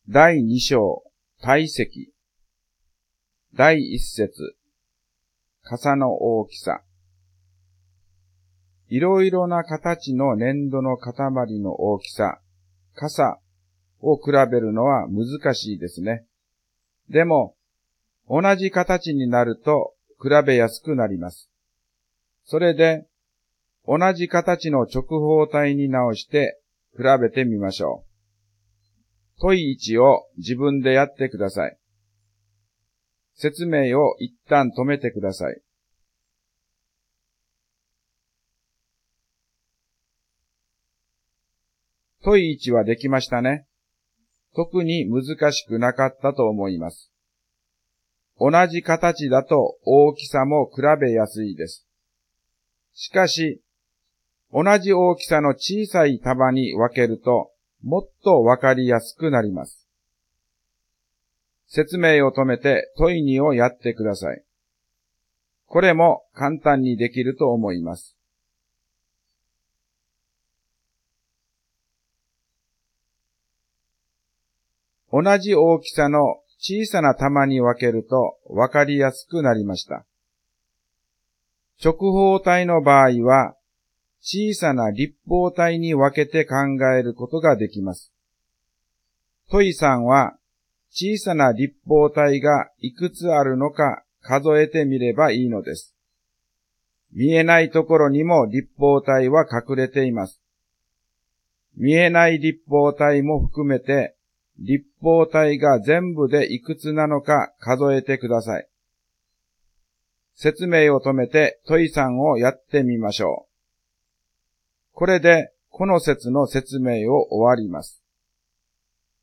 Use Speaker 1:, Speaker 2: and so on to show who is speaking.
Speaker 1: 第2章、体積。第1節、傘の大きさ。いろいろな形の粘土の塊の大きさ、傘を比べるのは難しいですね。でも、同じ形になると比べやすくなります。それで、同じ形の直方体に直して比べてみましょう。問い1を自分でやってください。説明を一旦止めてください。問い1はできましたね。特に難しくなかったと思います。同じ形だと大きさも比べやすいです。しかし、同じ大きさの小さい束に分けると、もっとわかりやすくなります。説明を止めて問い2をやってください。これも簡単にできると思います。同じ大きさの小さな玉に分けるとわかりやすくなりました。直方体の場合は、小さな立方体に分けて考えることができます。問い3は、小さな立方体がいくつあるのか数えてみればいいのです。見えないところにも立方体は隠れています。見えない立方体も含めて、立方体が全部でいくつなのか数えてください。説明を止めて問い3をやってみましょう。これでこの節の説明を終わります。